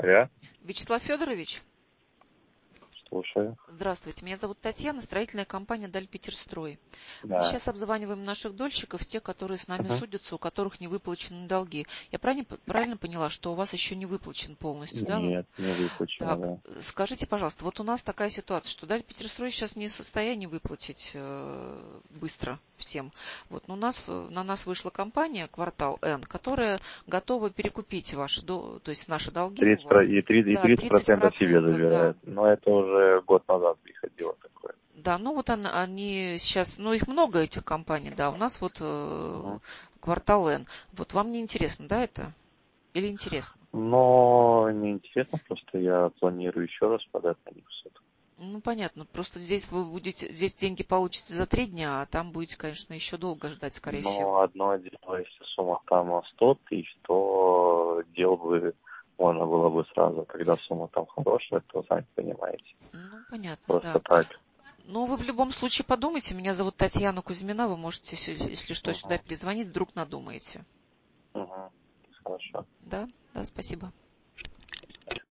Алло, Вячеслав Федорович, слушаю. здравствуйте. Меня зовут Татьяна, строительная компания «Дальпетерстрой». Мы Да. сейчас обзваниваем наших дольщиков, те, которые с нами Мгм. судятся, у которых не выплачены долги. Я правильно поняла, что у вас еще не выплачен полностью, да? Нет, не выплачено, Так, да. скажите, пожалуйста, вот у нас такая ситуация, что Дальпетерстрой сейчас не в состоянии выплатить быстро всем. Вот, но на нас вышла компания «Квартал Н», которая готова перекупить то есть наши долги у 30, вас. и Да, 30% себе 30%, да. забирают. Но это уже год назад приходило такое. Да, ну вот они сейчас, ну их много этих компаний, да, у нас вот Мгм. «Квартал Н». Вот вам не интересно, да, это? Или интересно? Но неинтересно, просто я планирую еще раз подать на них в суд. Ну, понятно. Просто здесь деньги получите за 3 дня, а там будете, конечно, еще долго ждать, скорее всего. Но одно дело, если сумма там 100 тысяч, то дел бы можно было бы сразу. Когда сумма там хорошая, то сами понимаете. Ну, понятно, Просто да. так. Ну, вы в любом случае подумайте. Меня зовут Татьяна Кузьмина. Вы можете, если что, сюда Угу. перезвонить, вдруг надумаете. Угу. Хорошо. Да? Да, спасибо.